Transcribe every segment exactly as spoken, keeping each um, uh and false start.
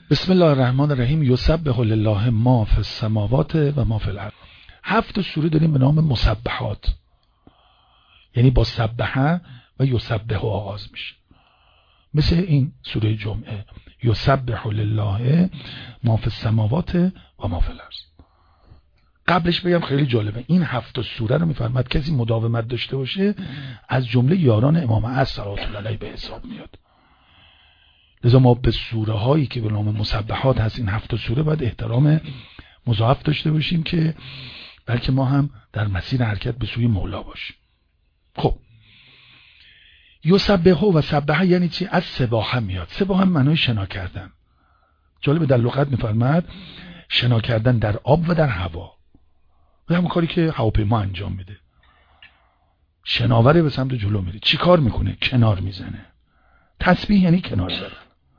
بسم الله الرحمن الرحیم. یسبح لله ما فی السماوات و ما فی الارض. هفت سوره داریم به نام مسبحات، یعنی با سبحه و یسبح آغاز میشه، مثل این سوره جمعه یسبح لله ما فی السماوات و ما فی الارض. قبلش بگم خیلی جالبه، این هفت سوره رو میفرماد کسی مداومت داشته باشه از جمله یاران امام عصر صلوات الله علیه به حساب میاد. لذا ما به سوره هایی که به نام مسبحات هست، این هفت سوره، باید احترام مضاعف داشته باشیم که بلکه ما هم در مسیر حرکت به سوی مولا باشیم. خب یسبح و سبحه یعنی چی؟ از سباحه میاد. سباحه معنای شنا کردن. جالبه در لغت میفرماد شنا کردن در آب و در هوا، و همون کاری که هواپیما انجام میده. شناوره به سمت جلو میره، چی کار میکنه؟ کنار میزنه. تسبیح یعنی کنار زدن.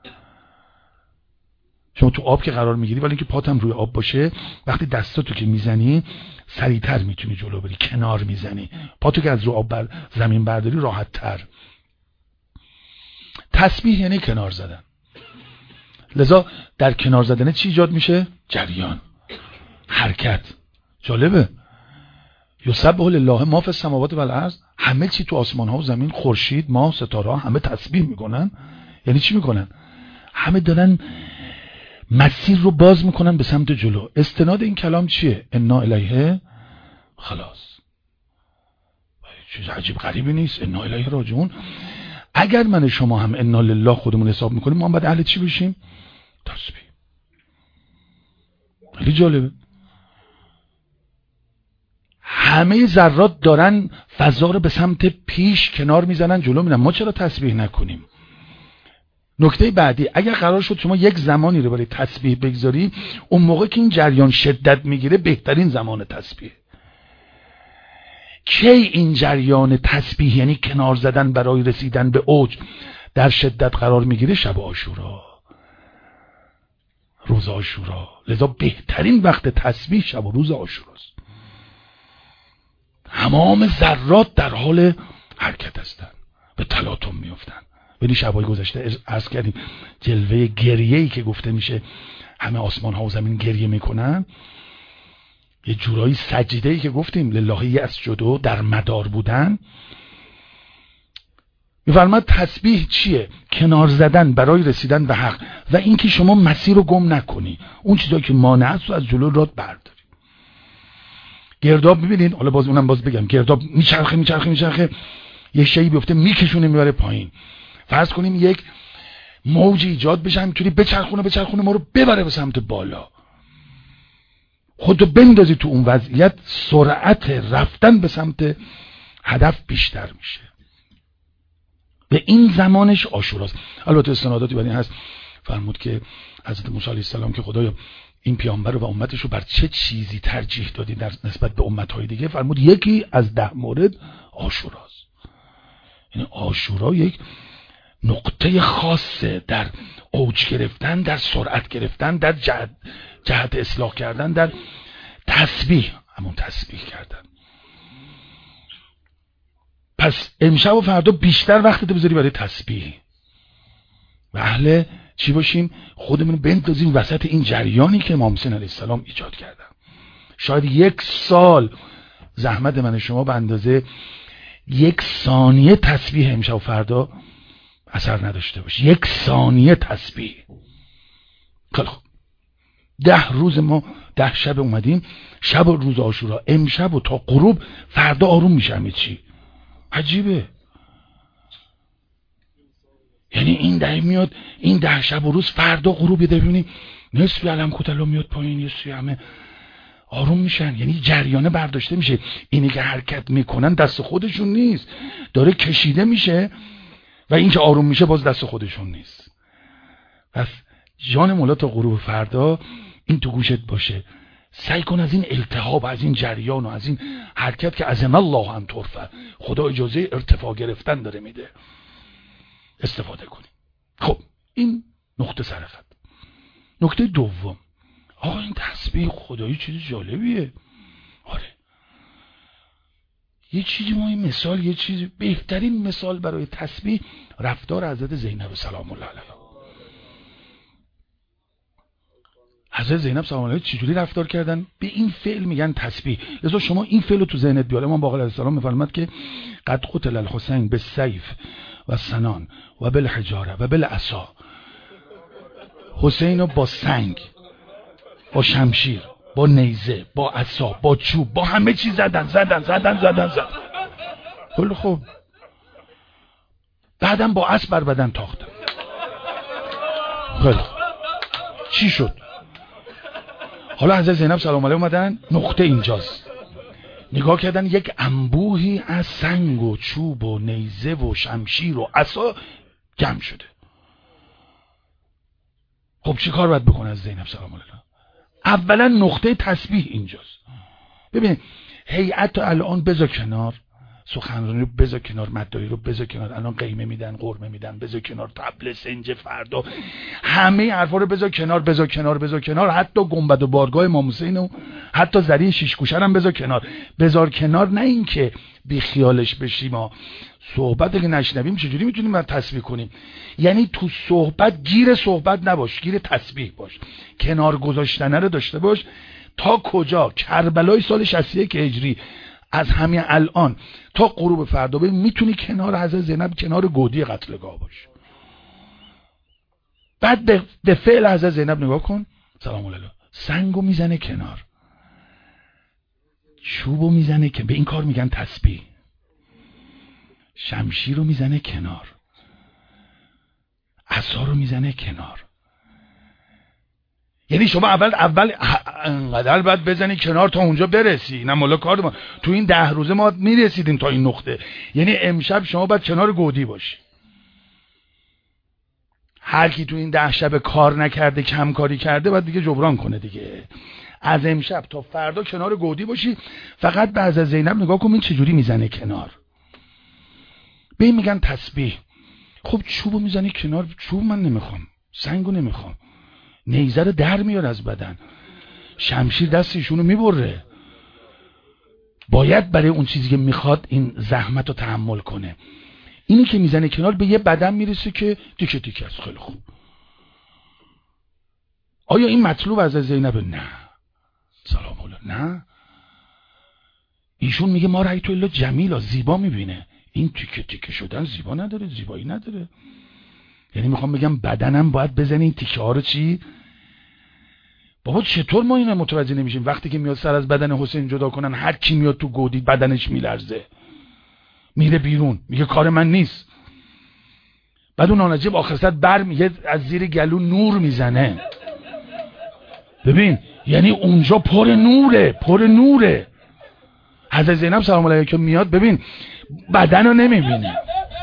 شما تو آب که قرار میگیری ولی اینکه پات هم روی آب باشه، وقتی دستاتو که میزنی سریعتر میتونی جلو بری، کنار میزنی. پاتو که از رو آب بر زمین برداری راحت تر. تسبیح یعنی کنار زدن. لذا در کنار زدن چی ایجاد میشه؟ جریان، حرکت. جالبه یسبح لله ما فی السماوات و الارض، همه چی تو آسمان ها و زمین، خورشید، ماه، ستاره ها، همه تسبیح میکنن. یعنی چی میکنن؟ همه دارن مسیر رو باز میکنن به سمت جلو. استناد این کلام چیه؟ انا الیه خلاص. چیز عجیب غریبی نیست. انا الیه راجعون. اگر من شما هم انا لله خودمون حساب میکنیم، ما هم باید اهل چی بشیم؟ تسبیح. خیلی جالبه. همه ذرات دارن فضا رو به سمت پیش کنار میزنن، جلو میرن. ما چرا تسبیح نکنیم؟ نکته بعدی، اگر قرار شد شما یک زمانی رو برای تسبیح بگذاری، اون موقع که این جریان شدت میگیره بهترین زمان تسبیح. کی این جریان تسبیح یعنی کنار زدن برای رسیدن به اوج در شدت قرار میگیره؟ شب عاشورا، روز عاشورا. لذا بهترین وقت تسبیح شب و روز عاشوراست. تمام ذرات در حال حرکت هستن، به تلاطم میافتن. ببین شبای گذشته عرض کردیم جلوه گریه‌ای که گفته میشه همه آسمان ها و زمین گریه میکنن، یه جورایی سجده‌ای که گفتیم للهی از جدو در مدار بودن. میفرماد تسبیح چیه؟ کنار زدن برای رسیدن به حق و اینکه شما مسیر رو گم نکنی، اون چیزایی که مانع است رو از جلو راه برداری. گرداب ببینید، حالا باز اونم باز بگم، گرداب میچرخه میچرخه میچرخه یه شیء بیفته میکشونه میبره پایین. فرض کنیم یک موج ایجاد بشه، همینطوری بچرخونه بچرخونه ما رو ببره به سمت بالا. خودتو بندازی تو اون وضعیت، سرعت رفتن به سمت هدف بیشتر میشه. به این زمانش عاشوراست. البته استناداتی بر این هست، فرمود که حضرت موسی علیه السلام که خدایا این پیامبر و امتش رو بر چه چیزی ترجیح دادی در نسبت به امتهای دیگه؟ فرمود یکی از ده مورد عاشوراست. یعنی عاشورا یک نقطه خاصه در اوج گرفتن، در سرعت گرفتن، در جهت, جهت اصلاح کردن، در تسبیح، همون تسبیح کردن. پس امشب و فردا بیشتر وقتت بذاری برای تسبیح و اهل چی باشیم؟ خودمون بندازیم وسط این جریانی که امام حسین علیه السلام ایجاد کردن. شاید یک سال زحمت من شما به اندازه یک ثانیه تسبیح امشب و فردا اثر نداشته باشه. یک ثانیه تسبیح. خیلی خوب، ده روز ما ده شب اومدیم، شب و روز عاشورا، امشب و تا غروب، فردا آروم میشم. چی عجیبه. یعنی این ده میاد، این ده شب و روز، فردا غروب یه ببینیم نصف علم کتلا میاد پایین، یه سوی همه آروم میشن. یعنی جریانه برداشته میشه. اینی که حرکت میکنن دست خودشون نیست، داره کشیده میشه، و این که آروم میشه باز دست خودشون نیست. پس جان مولا تا غروب فردا این تو گوشت باشه. سعی کن از این التهاب، از این جریان و از این حرکت که اذن الله ان ترفع، خدا اجازه ارتفاع گرفتن داره میده، استفاده کنی. خب این نقطه صرفت. نکته دوم، آقا این تسبیح خدایی چیز جالبیه. آره، یه چیزی ما این مثال، یه چیزی بهترین مثال برای تسبیح رفتار حضرت زینب سلام الله علیها. حضرت زینب سلام علیها چجوری رفتار کردن؟ به این فعل میگن تسبیح. لذا شما این فعل رو تو ذهنت بیار. امام باقر علیه السلام میفرماد که قد قتل الحسین بالسیف و سنان و بالحجاره و بالعصا. حسین رو با سنگ، با شمشیر، با نیزه، با عصا، با چوب، با همه چیز زدن زدن زدن زدن زدن. خیلی خوب. بعدم با اسب بر بدن تاختن. خیلی خوب. چی شد؟ حالا حضرت زینب سلام علیها اومدن، نقطه اینجاست. نگاه کردن یک انبوهی از سنگ و چوب و نیزه و شمشیر و عصا جمع شده. خب چی کار باید بکنه از زینب سلام علیها؟ اولا نقطه تسبیح اینجاست. ببین هیئت الان بذار کنار، سخنرانی رو بذار کنار، مدعی رو بذار کنار، الان قیمه میدن، قرمه میدن، بذار کنار، طبل سنج فردا، همه حرفا رو بذار کنار، بذار کنار، بذار کنار، حتی گنبد و بارگاه امام حسین و حتی زری شیش گوشه هم بذار کنار. بذار کنار، نه اینکه بی خیالش بشیم ما صحبت که نشنویم چجوری میتونیم بعد تسبیح کنیم. یعنی تو صحبت گیر صحبت نباش، گیر تسبیح باش، کنار گذاشتن رو داشته باش. تا کجا؟ کربلای سال شصت و یک هجری از همین الان تا غروب فردا ببین میتونی کنار حضرت زینب، کنار گودی قتلگاه باش. بعد به, به فعل حضرت زینب نگاه کن سلام علیها. سنگو میزنه کنار، چوبو میزنه که به این کار میگن تسبیح. شمشیر رو میزنه کنار، عصا رو میزنه کنار. یعنی شما اول اول انقدر باید بزنی کنار تا اونجا برسی. نه مولا کار ما تو این ده روزه ما میرسیدیم تا این نقطه. یعنی امشب شما باید کنار گودی باشی. هر کی تو این ده شب کار نکرده، کم کاری کرده، باید دیگه جبران کنه دیگه. از امشب تا فردا کنار گودی باشی. فقط بعد از زینب نگاه کن این چجوری میزنه کنار. به این میگن تسبیح. خب چوبو میزنی کنار، چوب من نمیخوام، سنگو نمیخوام، نیزه رو در میار از بدن، شمشیر دستشونو میبره. باید برای اون چیزی که میخواد این زحمت رو تحمل کنه. اینی که میزنه کنار به یه بدن میرسه که تیکه تیکه است. خیلی خوب. آیا این مطلوب از زینب؟ نه سلام الله. نه، ایشون میگه ما رأیت الا جمیلا، زیبا میبینه. این تیکه تیکه شدن زیبا نداره، زیبایی نداره. یعنی میخوام بگم بدنم باید بزنه این تیکه ها رو. چی؟ بابا چطور ما اینو متوجه نمیشیم؟ وقتی که میاد سر از بدن حسین جدا کنن، هر کی میاد تو گودی بدنش میلرزه، میره بیرون، میگه کار من نیست. بعد اون نانجیب آخر سر بر میگه از زیر گلو نور میزنه. ببین یعنی اونجا پر نوره، پر نوره. حضرت زینب سلام علیها که میاد ببین بدن رو نمیبینه،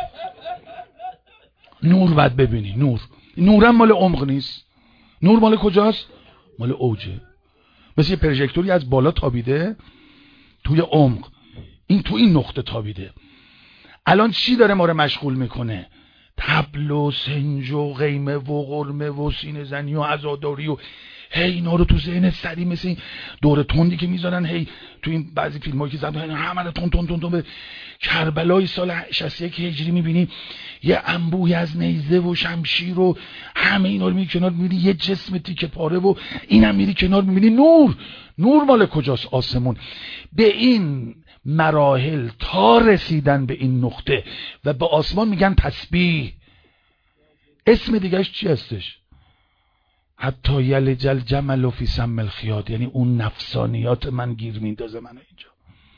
نور باید ببینی. نور نورم مال عمق نیست. نور مال کجاست؟ مال اوجه. مثل یه پروژکتوری از بالا تابیده توی عمق، این تو این نقطه تابیده. الان چی داره ما رو مشغول میکنه؟ طبل و سنج و قیمه و قرمه و سینه زنی و عزاداری و هی اینا رو تو ذهن سری مثل این دور تندی که میذارن هی تو این بعضی فیلمایی که زدن همه رو تون تون تون تون به کربلای سال شصت و یک هجری میبینی یه انبوهی از نیزه و شمشیر و همه اینا رو میبینی کنار، میبینی یه جسم تیکه پاره و اینم میری کنار میبینی نور. نور مال کجاست؟ آسمون. به این مراحل تا رسیدن به این نقطه و به آسمان میگن تسبیح. اسم دیگهش چی هستش؟ حتی یلج الجمل فی سم الخیاط. یعنی اون نفسانیات من گیر میندازه منو اینجا.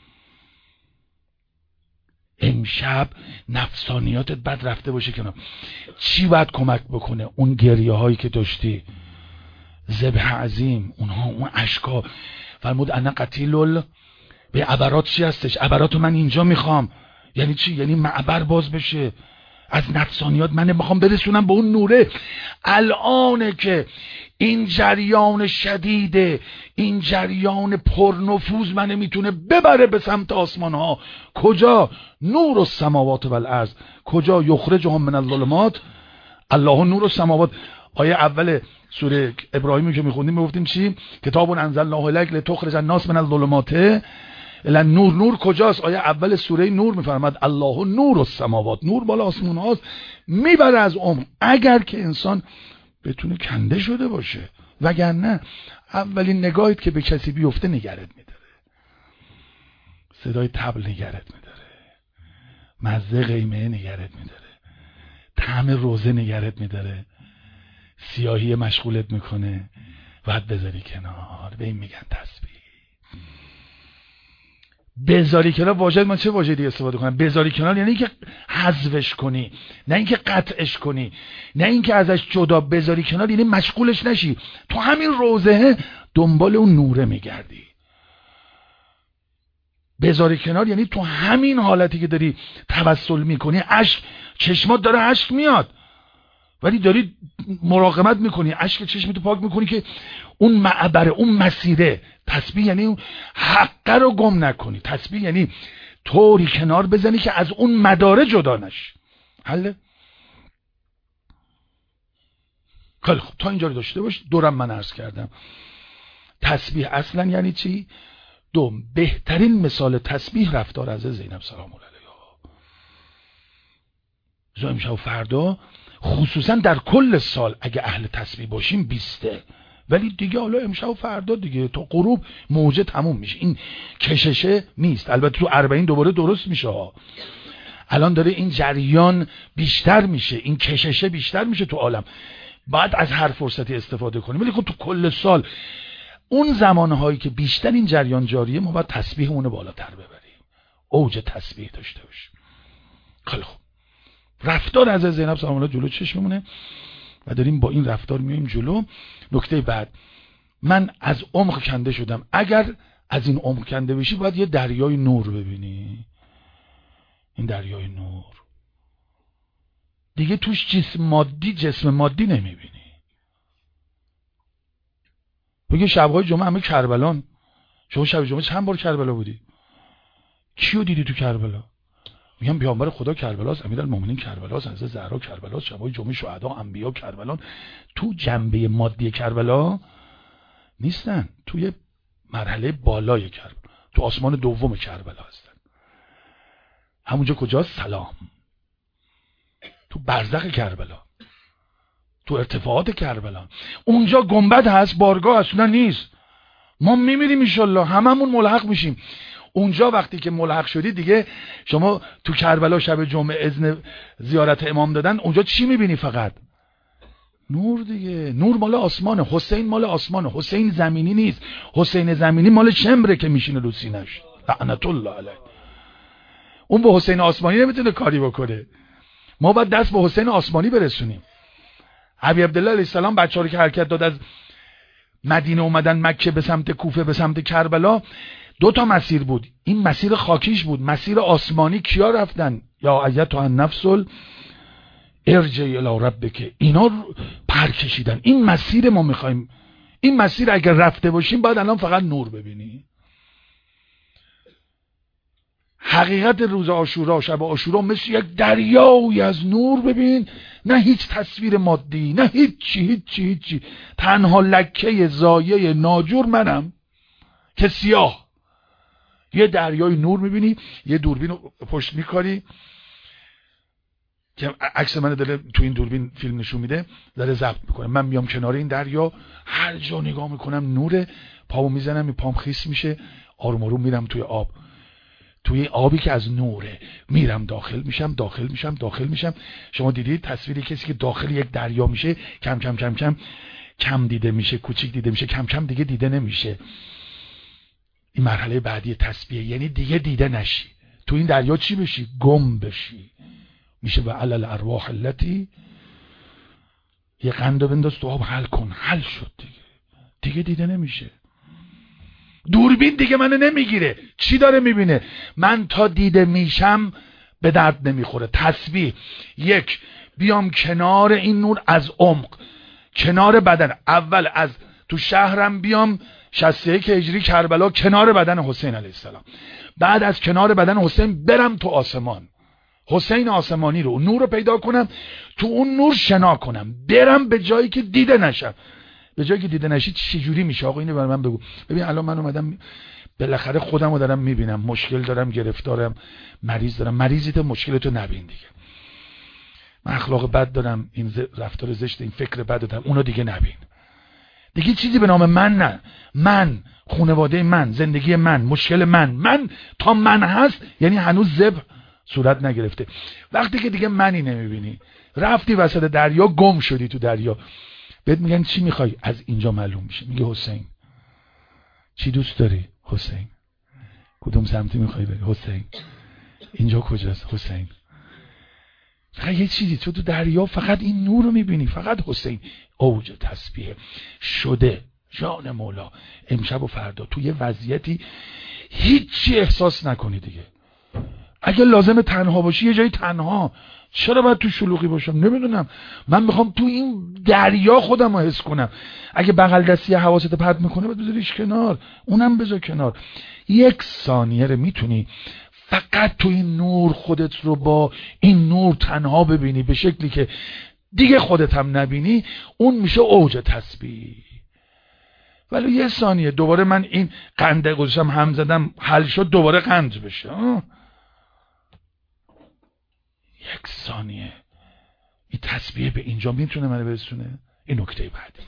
امشب نفسانیاتت بد رفته باشه کنار. چی باید کمک بکنه؟ اون گریه هایی که داشتی، ذبح عظیم، اونها اون اشکا. فرمود انا قتیل به عبرات. چی هستش؟ عبراتو من اینجا میخوام. یعنی چی؟ یعنی معبر باز بشه از نفسانیات. من میخوام برسونم به اون نوره. الانه که این جریان شدیده، این جریان پرنفوذ منه میتونه ببره به سمت آسمان ها. کجا؟ نور السماوات و الارض. کجا؟ یخرجهم من الظلمات الله نور السماوات. آیه اول سوره ابراهیمی که میخوندیم میگفتیم چی؟ کتاب انزلناه الیک لتخرج الناس من الظلمات الی النور. نور کجاست؟ آیه اول سوره نور میفرماد الله نور السماوات. نور بالا آسمان هاست، میبره از عمق. اگر که انسان بتونه کنده شده باشه. وگرنه اولین نگاهت که به کسی بیفته نگرت میداره، صدای طبل نگرت میداره، مزه قیمه نگرت میداره، طعم روزه نگرت میداره، سیاهی مشغولت میکنه، باید بذاری کنار. به این میگن تسبیح. بذاری کنار، واژه من چه واژه‌ای دیگه استفاده کنم؟ بذاری کنار یعنی اینکه حذفش کنی، نه اینکه قطعش کنی، نه اینکه ازش جدا. بذاری کنار یعنی مشغولش نشی، تو همین روزه دنبال اون نوره میگردی. بذاری کنار یعنی تو همین حالتی که داری توسل میکنی، اشک چشمات داره اشک میاد، ولی داری مراقبت میکنی، اشک چشمتو پاک میکنی که اون معبره، اون مسیره. تسبیح یعنی اون حقه رو گم نکنی. تسبیح یعنی طوری کنار بزنی که از اون مداره جدا نشی. حله؟ خیلی خوب، تا اینجا رو داشته باش. دورم من عرض کردم تسبیح اصلا یعنی چی؟ دوم، بهترین مثال تسبیح رفتار از زینب سلام الله علیها. زو امشب و فردا، خصوصا در کل سال اگه اهل تسبیح باشیم بیسته، ولی دیگه حالا امشب و فردا دیگه تا غروب موجه تموم میشه، این کششه نیست. البته تو اربعین دوباره درست میشه ها. الان داره این جریان بیشتر میشه، این کششه بیشتر میشه تو عالم، باید از هر فرصتی استفاده کنیم. ولی خب تو کل سال اون زمانهایی که بیشتر این جریان جاریه، ما باید تسبیحمون رو بالاتر ببریم، اوج تسبیح داشته باشیم. خیلی خوب، رفتار از زینب سلام الله جلو چشممونه و داریم با این رفتار میایم جلو. نکته بعد، من از عمق کنده شدم. اگر از این عمق کنده بشی باید یه دریای نور ببینی. این دریای نور دیگه توش جسم مادی جسم مادی نمیبینی. بگه شبهای جمعه همه کربلان. شما شب جمعه چند بار کربلا بودی؟ کیو دیدی تو کربلا؟ میگم پیامبر خدا کربلاست، امیرالمومنین کربلاست، حضرت زهرا کربلاست، شبای جمعه شهدا انبیا کربلان. تو جنبه مادی کربلا نیستن، توی مرحله بالای کربلا، تو آسمان دوم کربلا هستن. همونجا کجاست؟ سلام. تو برزخ کربلا، تو ارتفاعات کربلا. اونجا گنبد هست، بارگاه اصلا نیست. ما میمیریم انشالله، هممون ملحق میشیم اونجا. وقتی که ملحق شدی دیگه، شما تو کربلا شب جمعه اذن زیارت امام دادن، اونجا چی میبینی؟ فقط نور دیگه. نور مال آسمانه، حسین مال آسمانه، حسین زمینی نیست. حسین زمینی مال شمره که میشینه رو سینش، لعنت الله علیه. اون به حسین آسمانی نمیتونه کاری بکنه. ما باید دست به حسین آسمانی برسونیم. ابی عبدالله علیه السلام بچه‌ها رو که حرکت داد از مدینه اومدن مکه به سمت کوفه به سمت کربلا، دو تا مسیر بود. این مسیر خاکیش بود، مسیر آسمانی کیا رفتن؟ یا ایتها النفس ارجعی الی ربک. اینا پر کشیدن. این مسیر ما میخوایم. این مسیر اگر رفته باشیم باید الان فقط نور ببینی. حقیقت روز عاشورا، شب عاشورا، مثل یک دریایی از نور ببین. نه هیچ تصویر مادی، نه هیچی هیچی هیچی. تنها لکه زایه ناجور منم که سیاه. یه دریای نور میبینی، یه دوربین رو پشت میکاری که عکس من داره تو این دوربین فیلم نشون میده، داره ضبط میکنه. من میام کنار این دریا، هر جا نگاه میکنم نوره، پامو میزنم، می پام خیس میشه، آروم آروم میرم توی آب، توی آبی که از نوره، میرم داخل میشم داخل میشم داخل میشم. شما دیدید تصویری کسی که داخل یک دریا میشه کم کم کم کم کم دیده میشه، کوچیک دیده میشه، کم کم دیگه دیده نمیشه. این مرحله بعدی تسبیح، یعنی دیگه دیده نشی. تو این دریا چی بشی؟ گم بشی. میشه و علل ارواح التی، یه قندو بنداز تو آب، حل کن. حل شد دیگه، دیگه دیده نمیشه. دوربین دیگه منو نمیگیره. چی داره میبینه؟ من تا دیده میشم به درد نمیخوره. تسبیح، یک، بیام کنار این نور از عمق، کنار بدن. اول از تو شهرم بیام شصت و یک هجری کربلا، کنار بدن حسین علیه السلام. بعد از کنار بدن حسین برم تو آسمان، حسین آسمانی رو، نور رو پیدا کنم، تو اون نور شنا کنم، برم به جایی که دیده نشم. به جایی که دیده نشید چجوری میشه؟ آقا اینو برای من بگو. ببین الان من اومدم بالاخره خودم رو دارم میبینم، مشکل دارم، گرفتارم، مریض دارم. مریضیت، مشکلتو نبین دیگه. من اخلاق بد دارم، این رفتار زشت، این فکر بد دارم، اونو دیگه نبین دیگه چیزی به نام من نه. من، خانواده من، زندگی من، مشکل من، من تا من هست یعنی هنوز ذبح صورت نگرفته. وقتی که دیگه منی نمیبینی، رفتی وسط دریا، گم شدی تو دریا، بهت میگن چی میخوای؟ از اینجا معلوم میشه. میگه حسین. چی دوست داری؟ حسین. کدوم سمتی میخوای بری؟ حسین. اینجا کجاست؟ حسین. فقط یه چیزی، تو تو دریا فقط این نور رو میبینی، فقط حسین. اوج تسبیح شده جان مولا امشب و فردا تو یه وضعیتی هیچی احساس نکنی دیگه. اگه لازم تنها باشی یه جایی تنها، چرا باید تو شلوغی باشم؟ نمیدونم، من میخوام تو این دریا خودم رو حس کنم. اگه بغل دستی حواست پرت میکنه باید بذاریش کنار، اونم بذار کنار. یک ثانیه رو میتونی فقط تو این نور خودت رو با این نور تنها ببینی به شکلی که دیگه خودت هم نبینی، اون میشه اوج تسبیح. ولی یه ثانیه دوباره من این قنده گذاشتم هم زدم حل شد، دوباره قند بشه. آه. یک ثانیه این تسبیح به اینجا میتونه منو برسونه. این نکته بعدی،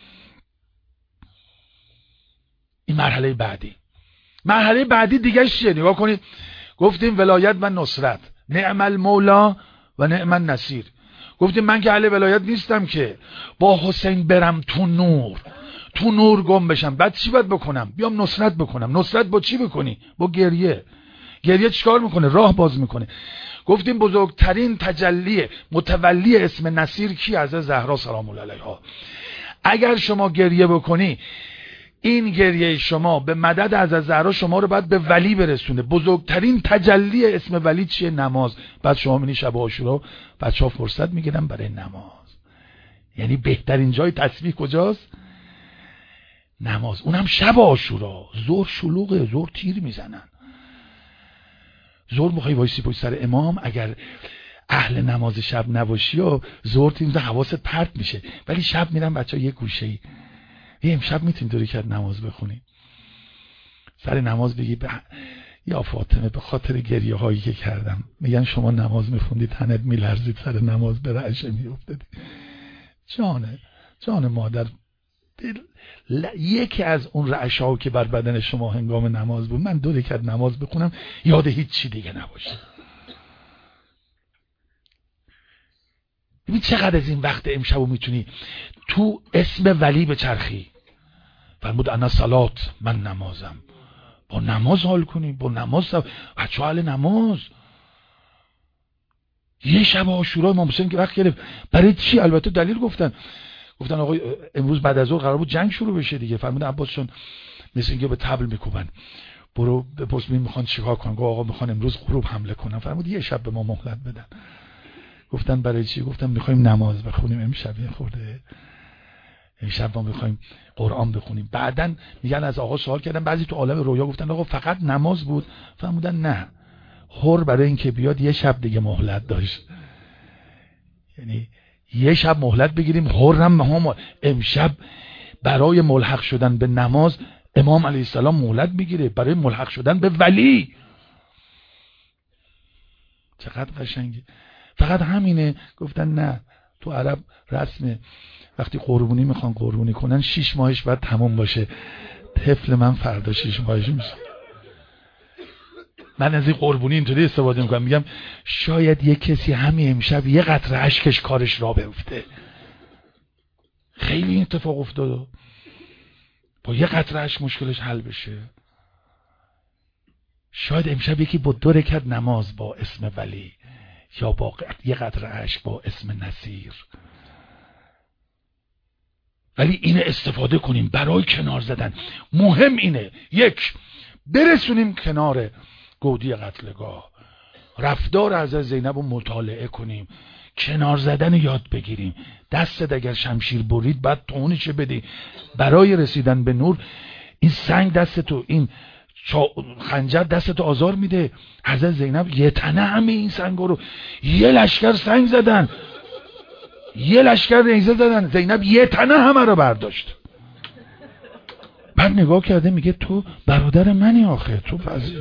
این مرحله بعدی. مرحله بعدی دیگه چیه؟ نگاه کنید، گفتیم ولایت و نصرت، نعم المولا و نعم النصیر. گفتیم من که اهل ولایت نیستم که با حسین برم تو نور، تو نور گم بشم. بعد چی باید بکنم؟ بیام نصرت بکنم. نصرت با چی بکنی؟ با گریه. گریه چیکار میکنه؟ راه باز میکنه. گفتیم بزرگترین تجلی متولی اسم نصیر کی؟ از زهرا سلام الله علیها. اگر شما گریه بکنی، این گریه شما به مدد از زهرا شما رو باید به ولی برسونه. بزرگترین تجلی اسم ولی چیه؟ نماز. بعد شما میبینی شب عاشورا بچه‌ها فرصت میگیرن برای نماز. یعنی بهترین جای تسبیح کجاست؟ نماز. اونم شب عاشورا. ظهر شلوغه، ظهر تیر میزنن. ظهر میخوای وایسی پشت سر امام، اگر اهل نماز شب نباشی و ظهر تیر میزنن حواست پرت میشه. ولی شب میرن بچه‌ها یه گوشه‌ای، یه امشب میتونی دوری کرد نماز بخونی، سر نماز بگی به... یا فاطمه به خاطر گریه هایی که کردم، میگن شما نماز میخوندی تنت میلرزید، سر نماز به رعشه میافتادی. جانه جان مادر، ل... یکی از اون رعشه ها که بر بدن شما هنگام نماز بود، من دوری کرد نماز بخونم یاد هیچ چی دیگه نباشه. ببین چقدر از این وقت امشبو میتونی تو اسم ولی بچرخی. فرمود انا صلات، من نمازم. با نماز حال کنی، با نماز. بچه حال نماز. یه شب عاشورا امام حسین که وقت گرفت، برای چی؟ البته دلیل گفتن. گفتن آقا امروز بعد از ظهر قرار بود جنگ شروع بشه دیگه. فرمود عباس چون مثل اینکه به طبل میکوبن، برو بپرس میخوان چیکار کنن. گفت آقا میخوان امروز غروب حمله کنن. فرمود یه شب به ما مهلت بدن. گفتن برای چی؟ گفتم میخوایم نماز بخونیم امشب. یه خورده امشب ما میخوایم قرآن بخونیم. بعدن میگن از آقا سوال کردن، بعضی تو عالم رویا گفتن آقا فقط نماز بود. فرمودن نه، حر برای اینکه بیاد یه شب دیگه مهلت داشت. یعنی یه شب مهلت بگیریم. حرم هم امشب برای ملحق شدن به نماز امام علیه السلام مهلت میگیره، برای ملحق شدن به ولی. چقدر قشنگه. فقط همینه. گفتن نه، تو عرب رسمه وقتی قربونی میخوان قربونی کنن شیش ماهش باید تموم باشه. طفل من فردا شیش ماهش میشه. من از این قربونی اینطوری استفاده میکنم، میگم شاید یه کسی همین امشب یه قطره اشکش کارش را بیفته. خیلی این اتفاق افتاده، با یه قطره اشک مشکلش حل بشه. شاید امشب یکی با دو رکعت نماز با اسم ولی، یا با یه قطره اشک با اسم نصیر. ولی اینه استفاده کنیم برای کنار زدن. مهم اینه یک، برسونیم کنار گودی قتلگاه، رفتار از زینب رو مطالعه کنیم، کنار زدن یاد بگیریم. دستت اگر شمشیر برید بعد تونش بدی. برای رسیدن به نور این سنگ دستتو، این خنجر دستتو آزار میده. حضرت زینب یه تنه همه این سنگا رو، یه لشکر سنگ زدن، یه لشکر نیزه زدن، زینب یه تنه همه رو برداشت. بعد نگاه کرده میگه تو برادر منی آخه، تو فضیل.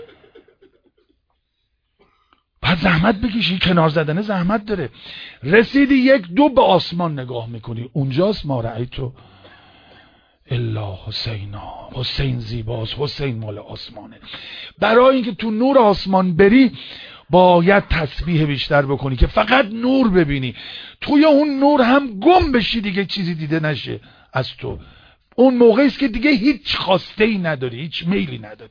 بعد زحمت بکشی، کنار زدن زحمت داره. رسیدی یک دو به آسمان نگاه میکنی، اونجاست ما رأیتو الا حسینا، حسین زیباست، حسین مال آسمانه. برای اینکه تو نور آسمان بری باید تسبیح بیشتر بکنی که فقط نور ببینی، توی اون نور هم گم بشی، دیگه چیزی دیده نشه از تو. اون موقعی است که دیگه هیچ خواسته ای نداری، هیچ میلی نداری.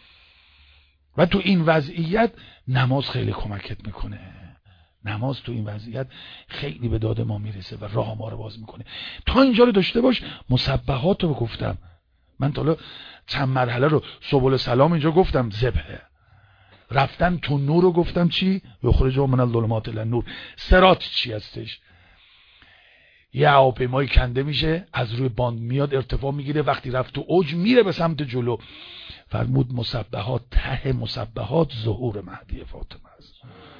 و تو این وضعیت نماز خیلی کمکت میکنه. نماز تو این وضعیت خیلی به داد ما میرسه و راه ما رو باز میکنه. تا اینجا رو داشته باش. مسبحات رو گفتم من، تا حالا چند مرحله رو سبل سلام اینجا گفتم، ذبح رفتن تو نور رو گفتم چی؟ یخرج من الظلمات الی النور. صراط چی هستش؟ یه هواپیمایی کنده میشه، از روی باند میاد، ارتفاع میگیره، وقتی رفت تو اوج میره به سمت جلو. فرمود مسبحات، ته مسبحات ظهور مهدی فاطمه است.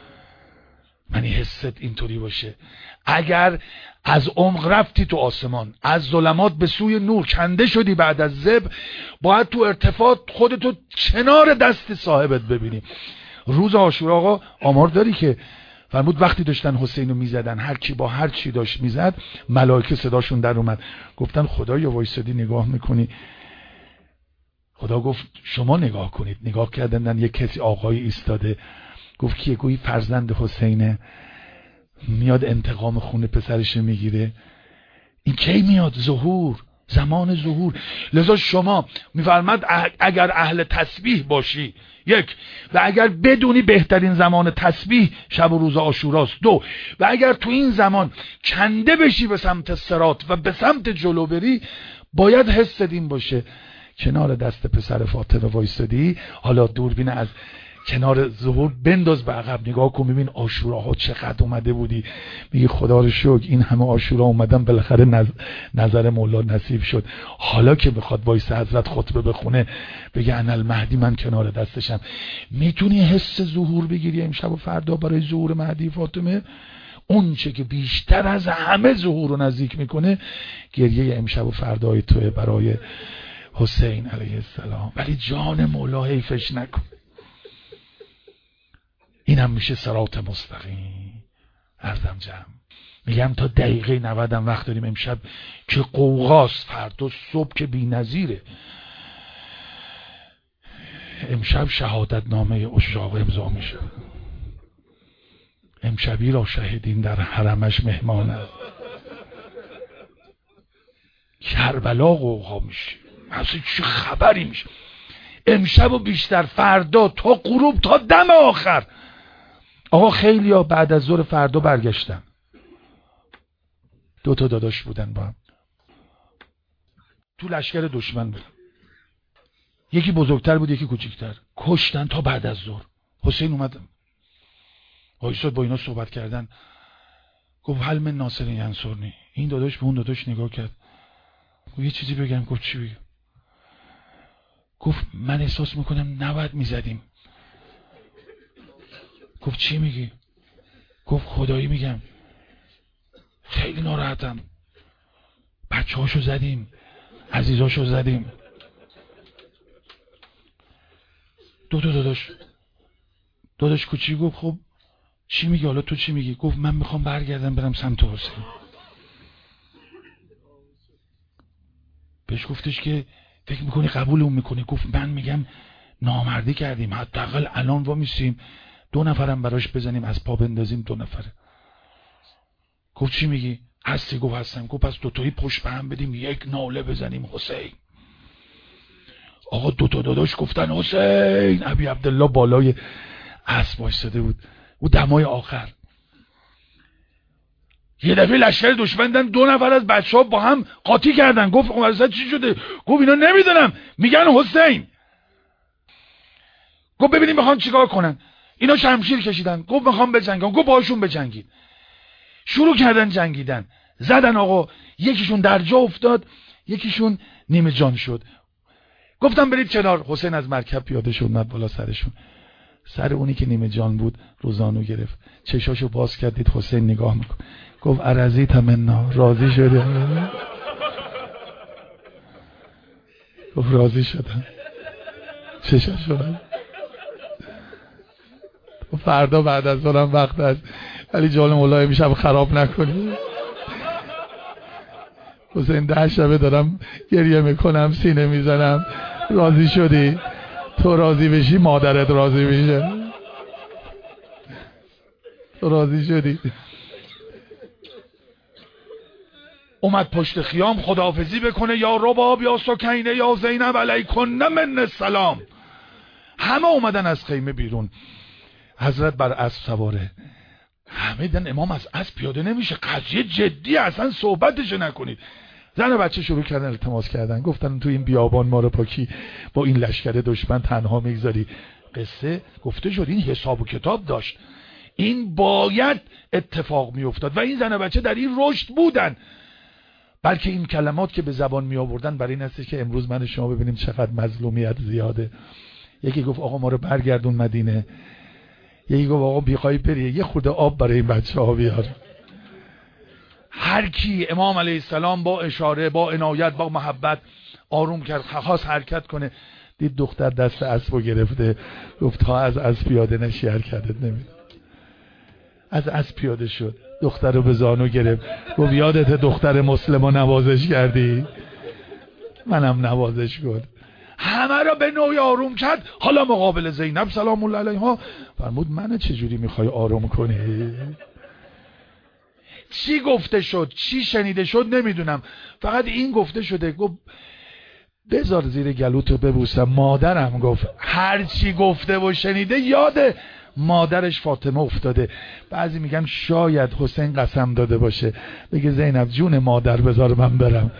من این حست اینطوری باشه. اگر از عمق رفتی تو آسمان، از ظلمات به سوی نور کنده شدی بعد از ذبح، باید تو ارتفاع خودتو کنار دست صاحبت ببینی. روز عاشورا آقا آمار داری که فرمود وقتی داشتن حسین رو میزدن، هر کی با هر چی داشت میزد، ملائکه صداشون در اومد، گفتن خدایا وایسادی نگاه میکنی؟ خدا گفت شما نگاه کنید. نگاه کردن، یک کسی آقای ایستاده، گفت کیه؟ گویی فرزند حسینه، میاد انتقام خون پسرش میگیره. این کی میاد؟ ظهور، زمان ظهور. لذا شما میفرماد اگر اهل تسبیح باشی، یک، و اگر بدونی بهترین زمان تسبیح شب و روز عاشوراست، دو، و اگر تو این زمان کنده بشی به سمت صراط و به سمت جلو بری، باید حس این باشه کنار دست پسر فاطمه وایسادی. حالا دوربین از کنار ظهور بنداز به عقب، نگاه کن ببین عاشوراها چقدر اومده بودی. میگه خدا رو شکر این همه عاشورا اومدن، بالاخره نظ... نظر مولا نصیب شد. حالا که بخواد وایس حضرت خطبه بخونه بگه انا المهدی، من کنار دستشم. میتونی حس ظهور بگیری امشب و فردا برای ظهور مهدی فاطمه؟ اون چه که بیشتر از همه ظهور رو نزدیک میکنه گریه امشب و فردای توه برای حسین علیه السلام. ولی جان مولا حیفش نکن. این هم میشه صراط مستقیم. عرضم جمع میگم تا دقیقه نود هم وقت داریم امشب که قوقاست، فردا صبح که بی نظیره. امشب شهادت نامه اشاق امضا میشه. امشبی را شهیدین در حرمش مهمان است. کربلا قوقا میشه، اصلا چه خبری میشه امشب و بیشتر فردا تا غروب تا دم آخر. آقا خیلی ها بعد از ظهر فردا برگشتن، دو تا داداش بودن با هم تو لشکر دشمن بودن، یکی بزرگتر بود یکی کوچیکتر، کشتن تا بعد از ظهر. حسین اومد وایساد با اینا صحبت کردن، گفت هل من ناصر ینصرنی. این داداش به اون داداش نگاه کرد، گفت یه چیزی بگم. گفت چی بگم؟ گفت من احساس میکنم نباید میزدیم. گفت چی میگی؟ گفت خدایی میگم خیلی ناراحتم، بچه هاشو زدیم، عزیزاشو زدیم. دو تا داداش داداش کوچیک گفت خب چی میگی حالا تو چی میگی؟ گفت من میخوام برگردم برم سمت حسین. بهش گفتش که فکر میکنی قبول اون میکنی؟ گفت من میگم نامردی کردیم، حداقل الان وامیسیم دو نفرم براش بزنیم از پا بندازیم دو نفره. گفت چی میگی؟ هستی؟ گفت هستم. گفت پس دوتایی پشت به هم بدیم یک ناله بزنیم حسین. آقا دوتا داداش گفتن حسین. ابی عبدالله بالای اسب وایساده بود، او دمای آخر. یه دفعه لشکر دشمن دن دو نفر از بچه‌ها با هم قاطی کردن. گفت اصلا چی شده؟ گفت اینا نمیدونم میگن حسین. گفت ببینیم میخوان چیکار کنن. اینا شمشیر کشیدن. گفت میخوام بجنگن. گفت باهاشون بجنگید. شروع کردن جنگیدن، زدن. آقا یکیشون در جا افتاد، یکیشون نیمه جان شد. گفتم برید کنار. حسین از مرکب پیاده شد، اومد بالا سرشون. سر اونی که نیمه جان بود روزانو گرفت، چشاشو باز کردید حسین نگاه میکن. گفت ارزیت منا، راضی شده؟ گفت راضی شدم. چشاشو فردا بعد از ظهرم وقت است، ولی جان مولا میشم خراب نکنی. حسین ده شبه دارم گریه میکنم، سینه میزنم. راضی شدی؟ تو راضی بشی مادرت راضی میشه. تو راضی شدی؟ اومد پشت خیام خداحافظی بکنه، یا رباب یا سکینه یا زینب علیکن من السلام. همه اومدن از خیمه بیرون. حضرت بر اسب سواره. همه دیدن امام از اسب پیاده نمیشه، قضیه جدی، اصلا صحبتش نکنید. زن و بچه شروع کردن التماس کردن، گفتن تو این بیابان ما رو پاکی با این لشکر دشمن تنها میگذاری. قصه گفته شد این حساب و کتاب داشت، این باید اتفاق میافتاد و این زن و بچه در این رشد بودن. بلکه این کلمات که به زبان می آوردن برای این است که امروز من شما ببینیم چقدر مظلومیت زیاده. یکی گفت آقا ما رو برگردون مدینه، یکی گفت آقا بیخوای بری یه خورده آب برای این بچه ها بیار. هر کی امام علیه السلام با اشاره، با عنایت، با محبت آروم کرد، خواست حرکت کنه، دید دختر دست اسبو گرفته، گفت تا از اسب پیاده نشی حرکتت نمیده. از اسب پیاده شد، دختر رو به زانو گرفت، گفت یادت دختر مسلمو نوازش کردی؟ منم نوازش کن. همه را به نوعی آروم کرد. حالا مقابل زینب سلام الله علیها فرمود من چجوری میخوای آروم کنی؟ چی گفته شد، چی شنیده شد نمیدونم، فقط این گفته شده گفت بذار زیر گلوتو ببوسم. مادرم گفت هر چی گفته و شنیده یاده مادرش فاطمه افتاده. بعضی میگن شاید حسین قسم داده باشه بگه زینب جون مادر بذار من برم.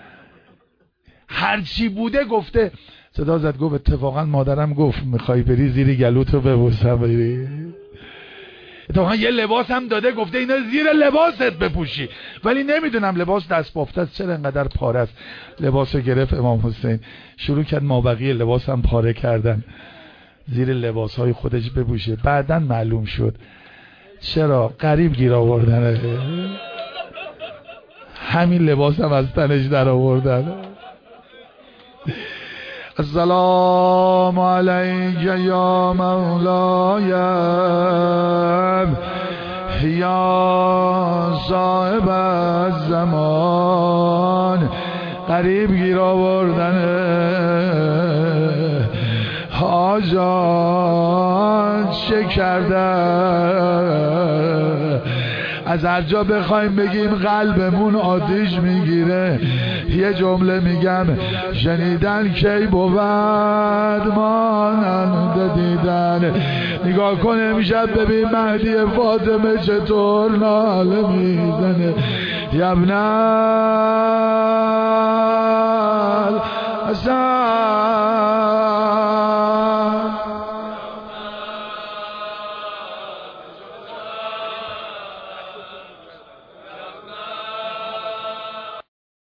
هر چی بوده گفته. صدا زد گفت اتفاقا مادرم گفت میخوای بری زیر گلوتو ببوسم بری. اتفاقا یه لباس هم داده، گفته اینا زیر لباست بپوشی. ولی نمیدونم لباس دست بافته است چرا انقدر پاره است. لباسو گرفت امام حسین، شروع کرد مابقی لباس هم پاره کردن، زیر لباس های خودش بپوشه. بعداً معلوم شد چرا غریب گیر آوردن، همین لباس هم از تنش در آوردن. السلام علیک یا مولایم یا صاحب الزمان. غریب گیر آوردن آجان چه کرده. از هر جا بخوایم بگیم قلبمون آتیش میگیره. یه جمله میگم شنیدن کی بود مانند دیدن. نگاه کن امشب ببین مهدی فاطمه چطور ناله میزنه. یبنال حسن